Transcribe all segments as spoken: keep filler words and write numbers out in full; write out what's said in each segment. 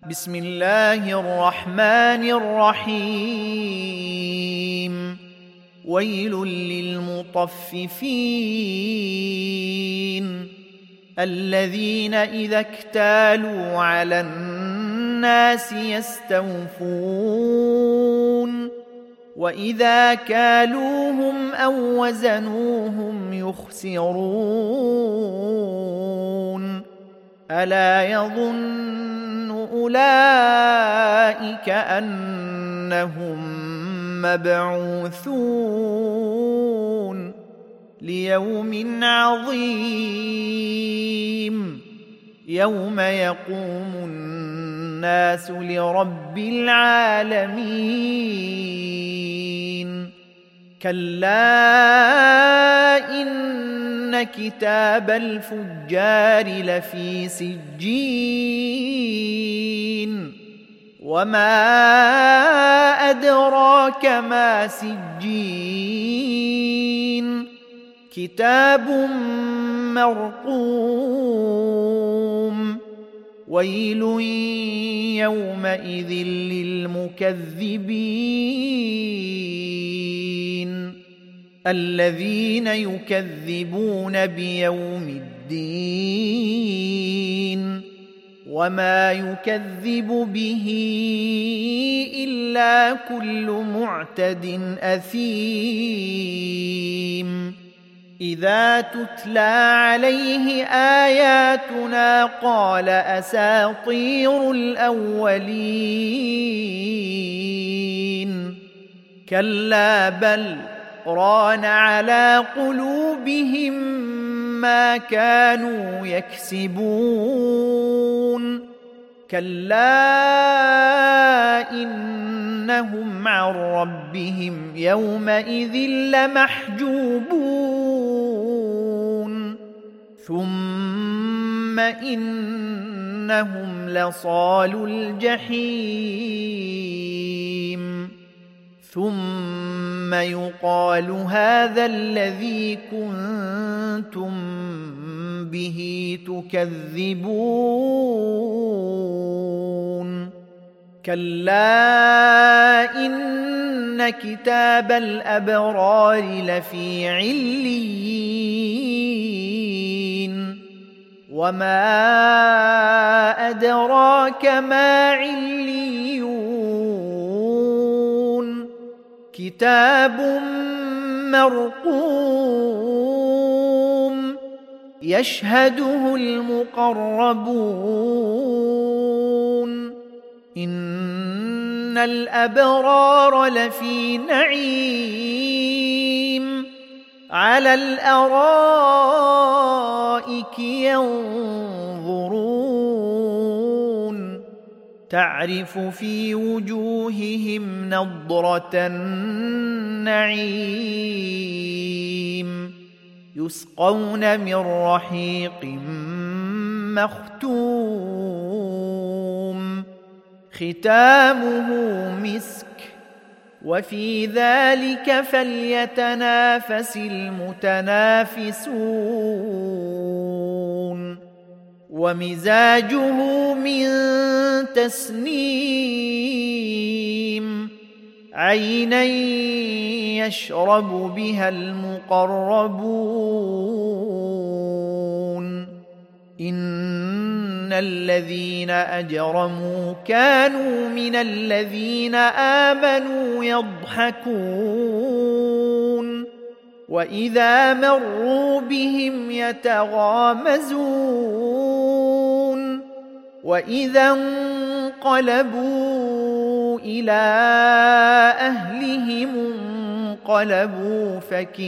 بسم الله الرحمن الرحيم ويل للمطففين الذين إذا اكتالوا على الناس يستوفون وإذا كالوهم أو وزنوهم يخسرون ألا يظن أولئك أنهم مبعوثون ليوم عظيم يوم يقوم الناس لرب العالمين كلا إن كتاب الفجار لفي سجين وما أدراك ما سجين كتاب مرقوم ويل يومئذ للمكذبين الذين يكذبون بيوم الدين وما يكذب به إلا كل معتد أثيم إذا تتلى عليه آياتنا قال أساطير الأولين كلا بل ران على قلوبهم ما كانوا يكسبون كلا إنهم عن ربهم يومئذ لمحجوبون ثم إنهم لصالو الجحيم ثم يقال هذا الذي كنتم به تكذبون كلا إن كتاب الأبرار لفي عليين وما أدراك ما عليون كتاب مرقوم يشهده المقربون إن الأبرار لفي نعيم على الأرائك ينظرون تعرف في وجوههم نضرة النعيم يسقون من رحيق مختوم ختامه مسك وفي ذلك فليتنافس المتنافسون ومزاجه من تسنيم عينا يشرب بها المقربون إن الذين أجرموا كانوا من الذين آمنوا يضحكون وإذا مروا بهم يتغامزون وإذا انقلبوا إلى أهلهم انقلبوا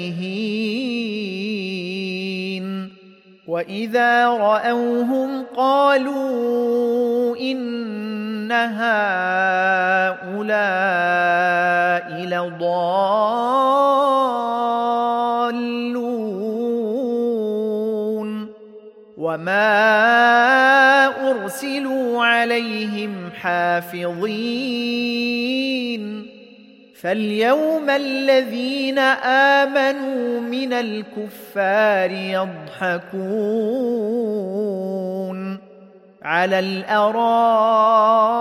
فكهين وإذا رأوهم قالوا إن هؤلاء لضالون وما أرسلوا عليهم حافظين فاليوم الذين آمنوا من الكفار يضحكون على الأرائك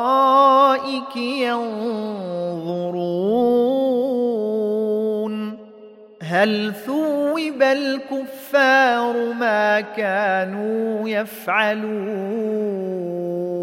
هل ثوب الكفار ما كانوا يفعلون